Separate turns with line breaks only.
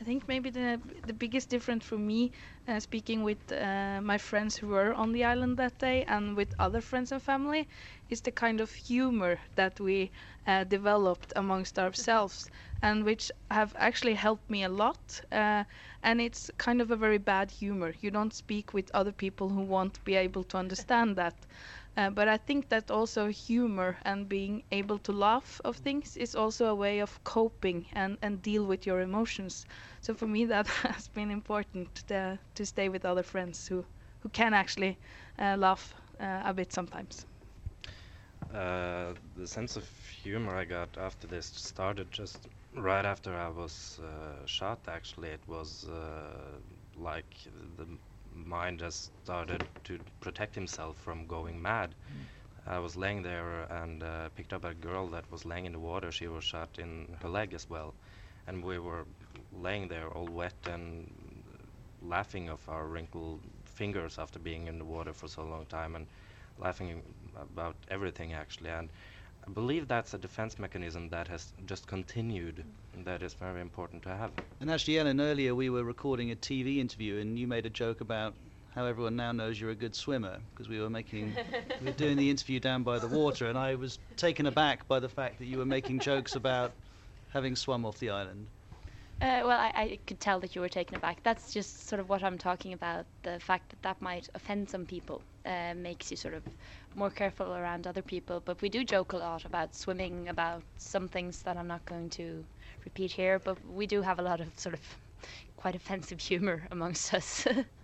I think maybe the biggest difference for me, speaking with my friends who were on the island that day and with other friends and family, is the kind of humor that we developed amongst ourselves, and which have actually helped me a lot. And it's kind of a very bad humor. You don't speak with other people who won't be able to understand that. But I think that also humor and being able to laugh of things is also a way of coping and deal with your emotions. So for me, that has been important to stay with other friends who can actually laugh a bit sometimes.
The sense of humor I got after this started just right after I was shot. Actually, it was like the mind just started to protect himself from going mad. I was laying there and picked up a girl that was laying in the water. She was shot in her leg as well, and we were laying there all wet and laughing of our wrinkled fingers after being in the water for so long time, and laughing about everything actually. And I believe that's a defense mechanism that has just continued, and that is very important to have.
And actually, Ellen, earlier we were recording a TV interview, and you made a joke about how everyone now knows you're a good swimmer, because we were doing the interview down by the water, and I was taken aback by the fact that you were making jokes about having swum off the island.
Well, I could tell that you were taken aback. That's just sort of what I'm talking about. The fact that that might offend some people makes you sort of more careful around other people. But we do joke a lot about swimming, about some things that I'm not going to repeat here. But we do have a lot of sort of quite offensive humor amongst us.